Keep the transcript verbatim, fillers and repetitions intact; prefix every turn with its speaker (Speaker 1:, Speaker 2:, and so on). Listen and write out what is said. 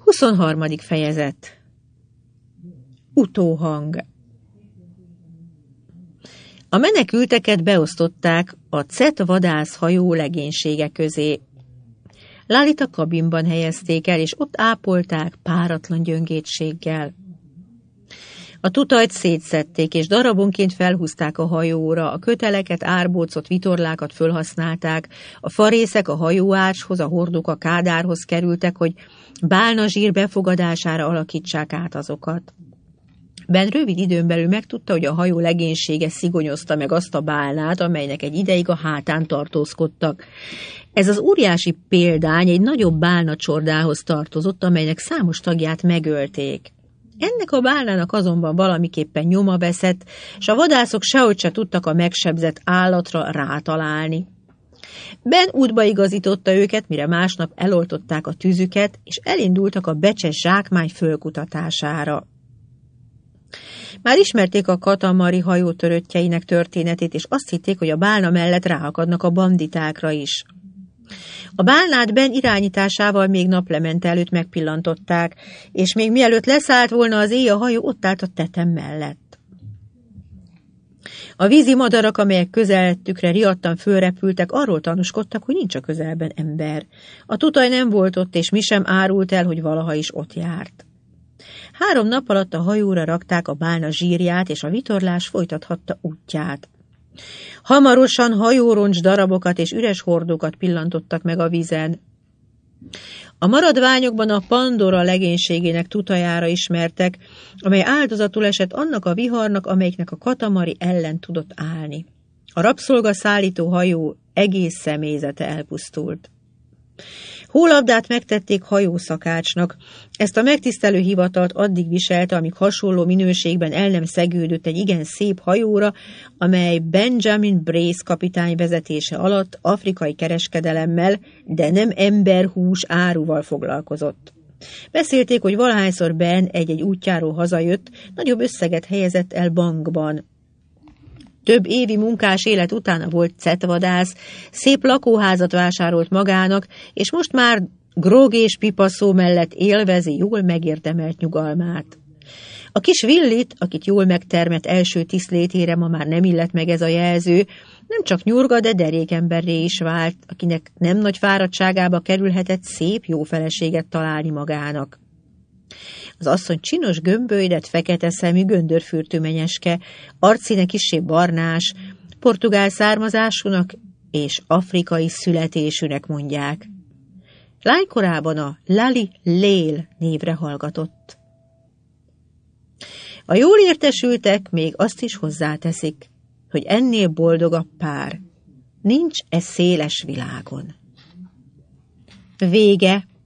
Speaker 1: huszonharmadik fejezet. Utóhang. A menekülteket beosztották a cet vadászhajó legénysége közé. Lalit a kabinban helyezték el, és ott ápolták páratlan gyöngétséggel. A tutajt szétszedték, és darabonként felhúzták a hajóra, a köteleket, árbócot, vitorlákat fölhasználták, a farészek a hajóárshoz, a hordók a kádárhoz kerültek, hogy bálnazsír befogadására alakítsák át azokat. Ben rövid időn belül megtudta, hogy a hajó legénysége szigonyozta meg azt a bálnát, amelynek egy ideig a hátán tartózkodtak. Ez az óriási példány egy nagyobb bálnacsordához tartozott, amelynek számos tagját megölték. Ennek a bálnának azonban valamiképpen nyoma veszett, és a vadászok sehogy se tudtak a megsebzett állatra rátalálni. Ben útba igazította őket, mire másnap eloltották a tüzüket, és elindultak a becses zsákmány fölkutatására. Már ismerték a katamari hajótöröttjeinek történetét, és azt hitték, hogy a bálna mellett ráakadnak a banditákra is. A bálnát Ben irányításával még naplemente előtt megpillantották, és még mielőtt leszállt volna az éj, a hajó ott állt a tetem mellett. A vízi madarak, amelyek közelettükre riadtan fölrepültek, arról tanúskodtak, hogy nincs a közelben ember. A tutaj nem volt ott, és mi sem árult el, hogy valaha is ott járt. Három nap alatt a hajóra rakták a bálna zsírját, és a vitorlás folytathatta útját. Hamarosan hajóroncs darabokat és üres hordókat pillantottak meg a vízen. A maradványokban a Pandora legénységének tutajára ismertek, amely áldozatul esett annak a viharnak, amelyiknek a katamari ellen tudott állni. A rabszolga szállító hajó egész személyzete elpusztult. Hólabdát megtették hajószakácsnak. Ezt a megtisztelő hivatalt addig viselte, amíg hasonló minőségben el nem szegődött egy igen szép hajóra, amely Benjamin Brace kapitány vezetése alatt afrikai kereskedelemmel, de nem emberhús áruval foglalkozott. Beszélték, hogy valahányszor Ben egy-egy útjáról hazajött, nagyobb összeget helyezett el bankban. Több évi munkás élet utána volt cetvadász, szép lakóházat vásárolt magának, és most már grog és pipaszó mellett élvezi jól megérdemelt nyugalmát. A kis Willit, akit jól megtermett első tisztlétére ma már nem illet meg ez a jelző, nem csak nyurga, de derékemberré is vált, akinek nem nagy fáradtságába kerülhetett szép jó feleséget találni magának. Az asszony csinos gömbölydett, fekete szemű, göndörfürtű menyeske, arcszíne kissé barnás, portugál származásúnak és afrikai születésűnek mondják. Lánykorában a Lali Lél névre hallgatott. A jól értesültek még azt is hozzáteszik, hogy ennél boldogabb pár nincs e széles világon. Vége.